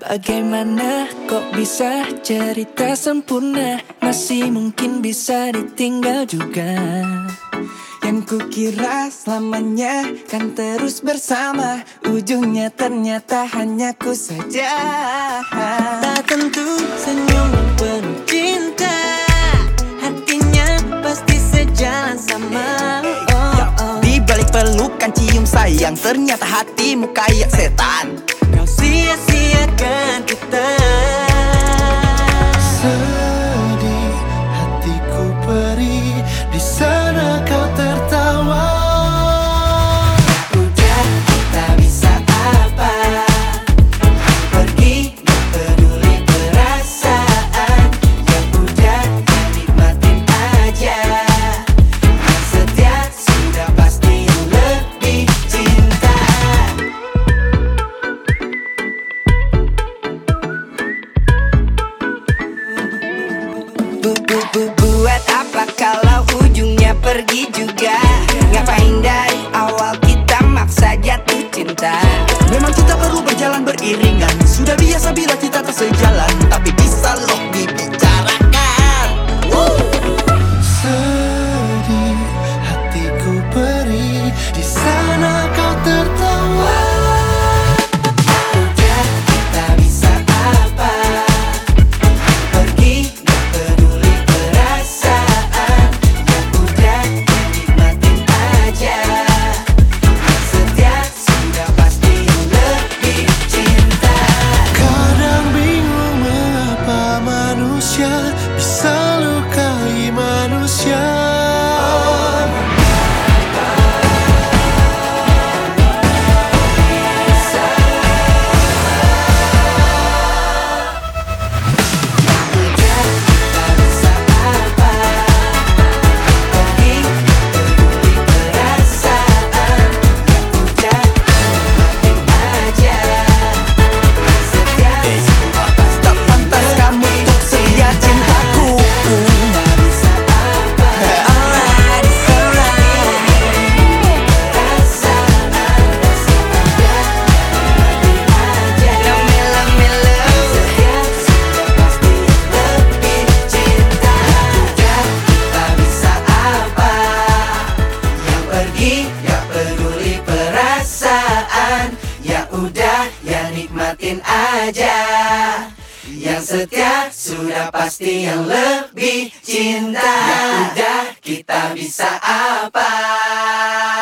Bagaimana kok bisa cerita sempurna, masih mungkin bisa ditinggal juga. Yang kukira selamanya kan terus bersama, ujungnya ternyata hanya ku saja. Tak tentu senyum yang penuh cinta, hatinya pasti sejalan sama. Di balik pelukan cium sayang, ternyata hatimu kayak setan. Kau sia-siakan kita. Sedih hatiku perih, di sana kau tertawa. Udah tak bisa apa, pergi gak peduli perasaan. Ya udah nikmatin aja, yang setia sudah pasti yang lebih cinta. Buat apa kalau ujungnya pergi juga? Ngapain dari awal kita maksa jatuh cinta? Memang kita perlu berjalan beriringan, sudah biasa bila kita tak sejalan, tapi bisa loh dibicarakan. Sedih hatiku perih, di sana kau tertawa. Udah tak bisa apa, pergi gak peduli perasaan. Ya udah nikmatin aja, yang setia sudah pasti yang lebih cinta. Kadang bingung mengapa manusia bisa lukai manusia. Tak pantas kamu untuk setia cintaku. Gak peduli perasaan, ya udah ya nikmatin aja, yang setia sudah pasti yang lebih cinta. Ya udah kita bisa apa?